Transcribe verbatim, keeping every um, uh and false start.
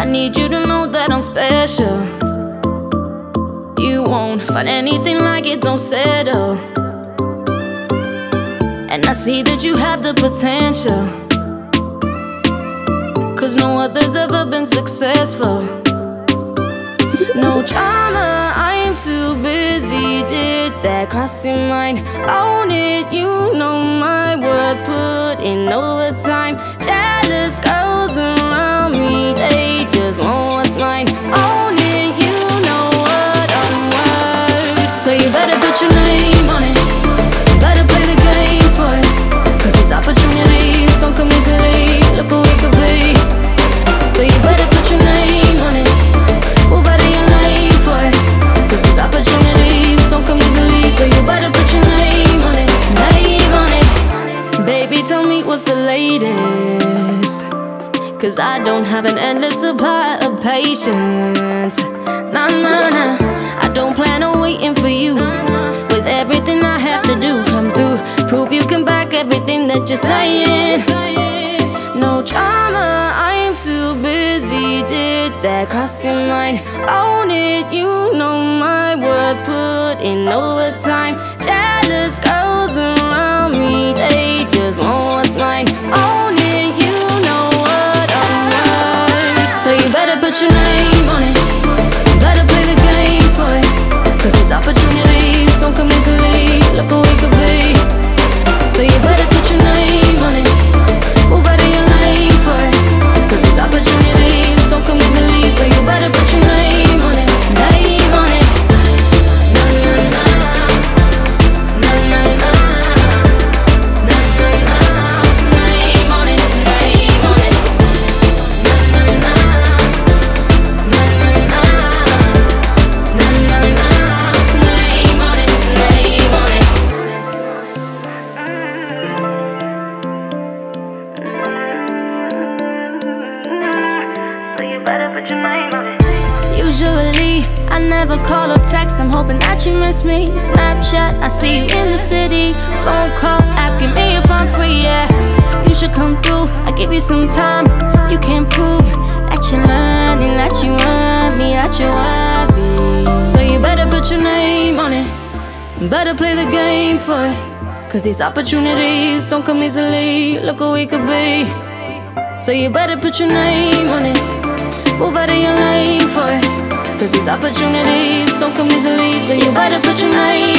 I need you to know that I'm special. You won't find anything like it, don't settle. And I see that you have the potential, cause no other's ever been successful. No drama, I am too busy. Did that cross your mind? Own it, you know my worth. Put in overtime. Jealous girls around me, they just want what's mine. Own it, you know what I'm worth. So you better put your name on it. Better play the game for it, cause these opportunities don't come easily. Look who we could be. So you better put your name on it. Move out of your lane for it, cause these opportunities don't come easily. So you better put your name on it. Name on it. Baby, tell me what's the latest, cause I don't have an endless supply of patience. Nah, nah, nah, I don't plan on waiting for you. With everything I have to do, come through, prove you can back everything that you're saying. No drama, I am too busy. Did that cross your mind? Own it, you know my worth. Put in overtime. Jealous girls around me, they just want what's mine. Own it, you know what I'm worth. So you better put your name on it. Better play the game for it, cause these opportunities don't come easily. Look who we could be. So you better put your name on it. Move out of your lane for it, cause these opportunities don't come easily. So you better put your name on it. Name on it. Na na na, na na na, na na na. Name on it, name on it. Na na na, na na na, na na na. Name on it, name on it. So you better put your name on it. Usually, I never call or text, I'm hoping that you miss me. Snapchat, I see you in the city. Phone call, asking me if I'm free, yeah. You should come through, I give you some time. You can prove that you're learning, that you want me, that you want me. So you better put your name on it. Better play the game for it, cause these opportunities don't come easily. Look who we could be. So you better put your name on it. Move out of your lane for it, cause these opportunities don't come easily. So you better put your name